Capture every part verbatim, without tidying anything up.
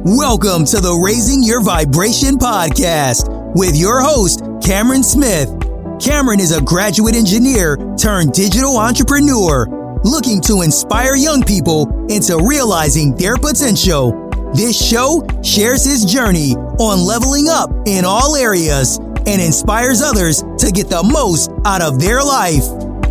Welcome to the Raising Your Vibration podcast with your host, Cameron Smith. Cameron is a graduate engineer turned digital entrepreneur looking to inspire young people into realizing their potential. This show shares his journey on leveling up in all areas and inspires others to get the most out of their life.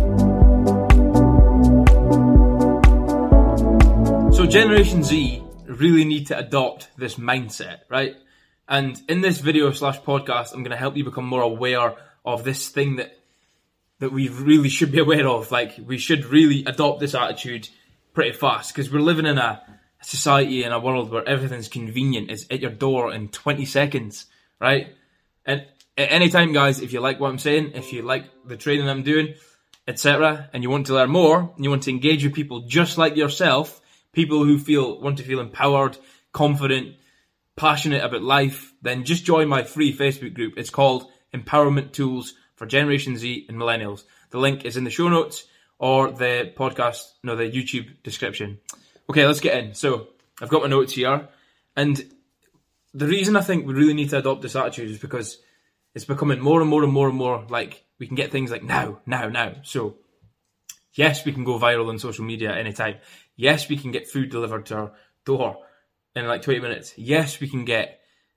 So Generation Z really need to adopt this mindset, right? And in this video slash podcast, I'm going to help you become more aware of this thing that that we really should be aware of. Like, we should really adopt this attitude pretty fast, because we're living in a society, in a world where everything's convenient. It's at your door in twenty seconds, right? And at any time, guys, if you like what I'm saying, if you like the training I'm doing, et cetera, and you want to learn more, and you want to engage with people just like yourself, people who feel want to feel empowered, confident, passionate about life, then just join my free Facebook group. It's called Empowerment Tools for Generation Z and Millennials. The link is in the show notes or the podcast, no, the YouTube description. Okay, let's get in. So I've got my notes here. And the reason I think we really need to adopt this attitude is because it's becoming more and more and more and more like we can get things like now, now, now. So yes, we can go viral on social media at any time. Yes, we can get food delivered to our door in like twenty minutes. Yes, we can get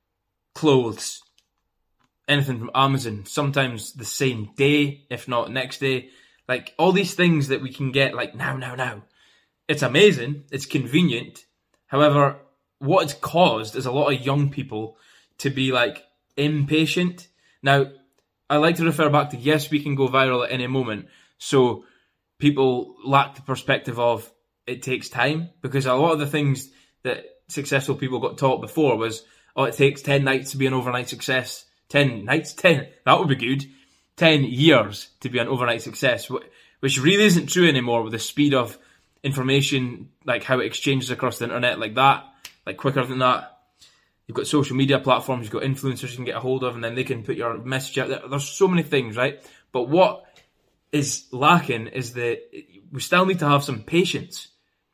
clothes, anything from Amazon, sometimes the same day, if not next day. Like, all these things that we can get like now, now, now. It's amazing. It's convenient. However, what it's caused is a lot of young people to be like impatient. Now, I like to refer back to, yes, we can go viral at any moment. So people lack the perspective of it takes time, because a lot of the things that successful people got taught before was, oh, it takes ten nights to be an overnight success. ten nights? ten. That would be good. ten years to be an overnight success, which really isn't true anymore with the speed of information, like how it exchanges across the internet like that, like quicker than that. You've got social media platforms, you've got influencers you can get a hold of, and then they can put your message out there. There's so many things, right? But what is lacking is that we still need to have some patience.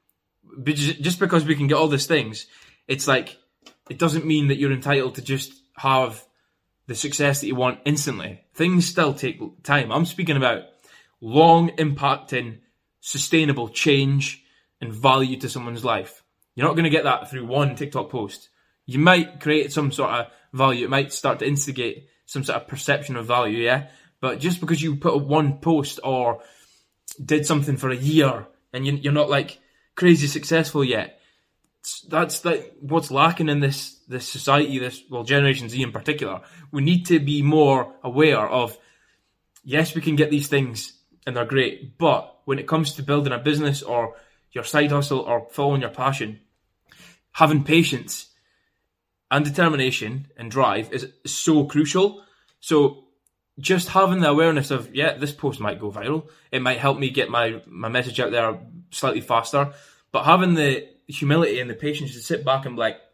Just because we can get all these things, it's like, it doesn't mean that you're entitled to just have the success that you want instantly. Things still take time. I'm speaking about long impacting, sustainable change and value to someone's life. You're not going to get that through one TikTok post. You might create some sort of value. It might start to instigate some sort of perception of value, yeah? But just because you put up one post or did something for a year and you're not like crazy successful yet, that's like what's lacking in this this society, this, well, Generation Z in particular. We need to be more aware of, yes, we can get these things and they're great, but when it comes to building a business or your side hustle or following your passion, having patience and determination and drive is so crucial. So just having the awareness of, yeah, this post might go viral. It might help me get my, my message out there slightly faster. But having the humility and the patience to sit back and be like,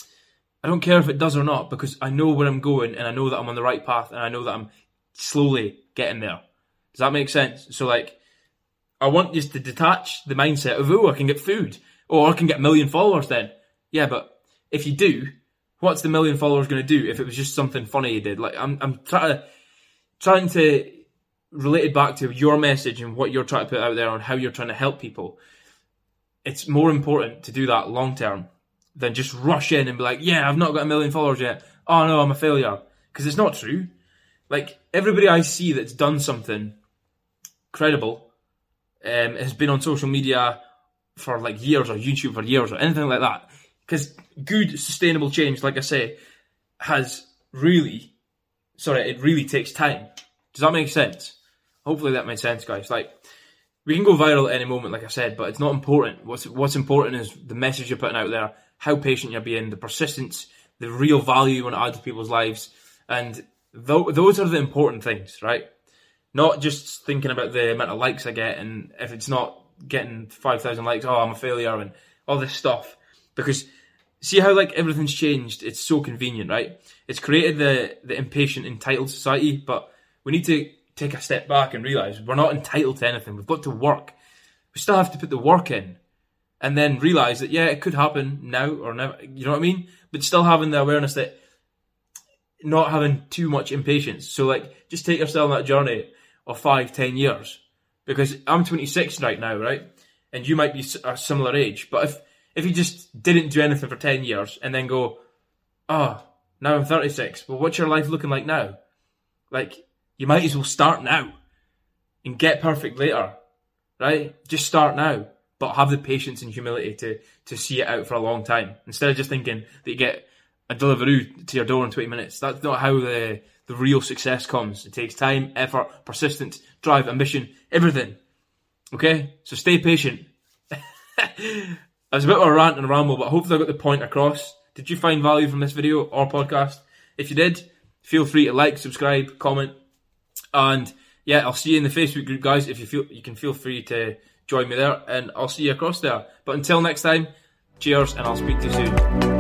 I don't care if it does or not, because I know where I'm going and I know that I'm on the right path and I know that I'm slowly getting there. Does that make sense? So, like, I want you to detach the mindset of, oh, I can get food. Or I can get a million followers then. Yeah, but if you do, what's the million followers going to do if it was just something funny you did? Like, I'm I'm trying to... trying to relate it back to your message and what you're trying to put out there on how you're trying to help people. It's more important to do that long term than just rush in and be like, yeah, I've not got a million followers yet. Oh no, I'm a failure. Because it's not true. Like, everybody I see that's done something credible um, has been on social media for like years, or YouTube for years, or anything like that. Because good, sustainable change, like I say, has really... Sorry, it really takes time. Does that make sense? Hopefully that made sense, guys. Like, we can go viral at any moment, like I said, but it's not important. What's what's important is the message you're putting out there, how patient you're being, the persistence, the real value you want to add to people's lives. And th- those are the important things, right? Not just thinking about the amount of likes I get, and if it's not getting five thousand likes, oh, I'm a failure, and all this stuff. Because see how, like, everything's changed? It's so convenient, right? It's created the, the impatient, entitled society, but we need to take a step back and realise we're not entitled to anything. We've got to work. We still have to put the work in. and then realize that, yeah, it could happen now or never, you know what I mean? But still having the awareness that not having too much impatience. So, like, just take yourself on that journey of five, ten years. Because I'm twenty-six right now, right? And you might be a similar age. But if, if you just didn't do anything for ten years and then go, oh, now I'm thirty-six. Well, what's your life looking like now? Like, you might as well start now and get perfect later, right? Just start now, but have the patience and humility to, to see it out for a long time. Instead of just thinking that you get a Deliveroo to your door in twenty minutes. That's not how the, the real success comes. It takes time, effort, persistence, drive, ambition, everything. Okay? So stay patient. That was a bit of a rant and a ramble, but hopefully I got the point across. Did you find value from this video or podcast? If you did, feel free to like, subscribe, comment, and yeah, I'll see you in the Facebook group, guys. If you feel, you can feel free to join me there, and I'll see you across there. But until next time, cheers, and I'll speak to you soon.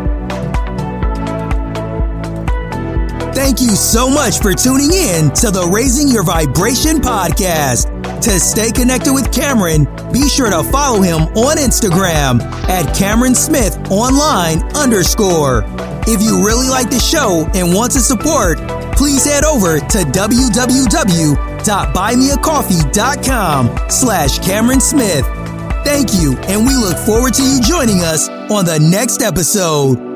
Thank you so much for tuning in to the Raising Your Vibration podcast. To stay connected with Cameron, be sure to follow him on Instagram at Cameron Smith Online underscore. If you really like the show and want to support, please head over to www.buymeacoffee.com slash Cameron Smith. Thank you, and we look forward to you joining us on the next episode.